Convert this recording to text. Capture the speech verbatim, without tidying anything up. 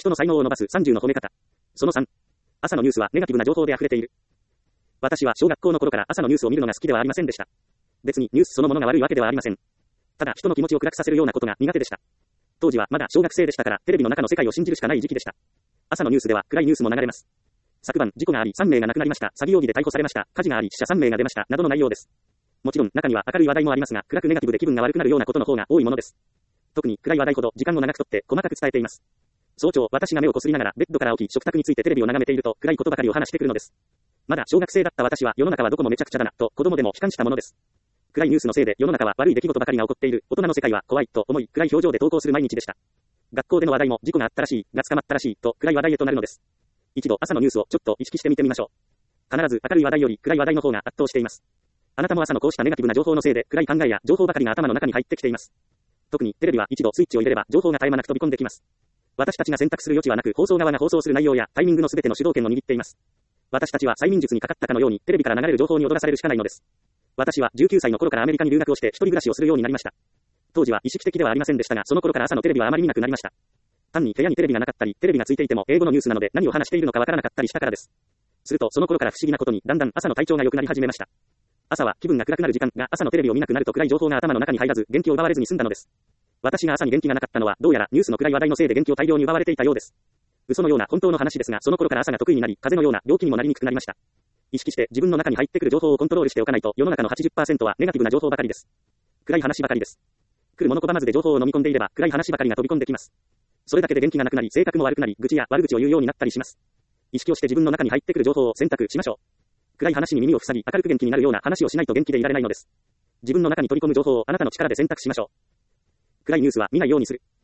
人の才能を伸ばすさんじゅうの褒め方。そのさん。朝のニュースはネガティブな情報で溢れている。私は小学校の頃から朝のニュースを見るのが好きではありませんでした。別にニュースそのものが悪いわけではありません。ただ人の気持ちを暗くさせるようなことが苦手でした。当時はまだ小学生でしたから、テレビの中の世界を信じるしかない時期でした。朝のニュースでは暗いニュースも流れます。昨晩、事故がありさんめいが亡くなりました。詐欺容疑で逮捕されました。火事があり死者さんめいが出ました。などの内容です。もちろん、中には明るい話題もありますが、暗くネガティブで気分が悪くなるようなことの方が多いものです。特に暗い話題ほど時間を長くとって細かく伝えています。早朝、私が目をこすりながらベッドから起き、食卓についてテレビを眺めていると、暗いことばかりを話してくるのです。まだ小学生だった私は、世の中はどこもめちゃくちゃだな、と子供でも悲観したものです。暗いニュースのせいで世の中は悪い出来事ばかりが起こっている。大人の世界は怖いと思い、暗い表情で投稿する毎日でした。学校での話題も事故があったらしい、が捕まったらしい、と暗い話題へとなるのです。一度朝のニュースをちょっと意識してみてみましょう。必ず明るい話題より暗い話題の方が圧倒しています。あなたも朝のこうしたネガティブな情報のせいで暗い考えや情報ばかりが頭の中に入ってきています。特にテレビは一度スイッチを入れれば情報が絶え間なく飛び込んできます。私たちが選択する余地はなく、放送側が放送する内容やタイミングのすべての主導権を握っています。私たちは催眠術にかかったかのようにテレビから流れる情報に踊らされるしかないのです。私はじゅうきゅうさいの頃からアメリカに留学をして一人暮らしをするようになりました。当時は意識的ではありませんでしたが、その頃から朝のテレビはあまり見なくなりました。単に部屋にテレビがなかったり、テレビがついていても英語のニュースなので何を話しているのかわからなかったりしたからです。するとその頃から不思議なことにだんだん朝の体調が良くなり始めました。朝は気分が暗くなる時間が朝のテレビを見なくなると暗い情報が頭の中に入らず元気を奪われずに済んだのです。私が朝に元気がなかったのはどうやらニュースの暗い話題のせいで元気を大量に奪われていたようです。嘘のような本当の話ですが、その頃から朝が得意になり、風邪のような病気にもなりにくくなりました。意識して自分の中に入ってくる情報をコントロールしておかないと世の中の はちじゅっパーセント はネガティブな情報ばかりです。暗い話ばかりです。来るもの拒まずで情報を飲み込んでいれば暗い話ばかりが飛び込んできます。それだけで元気がなくなり、性格も悪くなり、愚痴や悪口を言うようになったりします。意識をして自分の中に入ってくる情報を選択しましょう。暗い話に耳を塞ぎ、明るく元気になるような話をしないと元気でいられないのです。自分の中に取り込む情報をあなたの力で選択しましょう。暗いニュースは見ないようにする。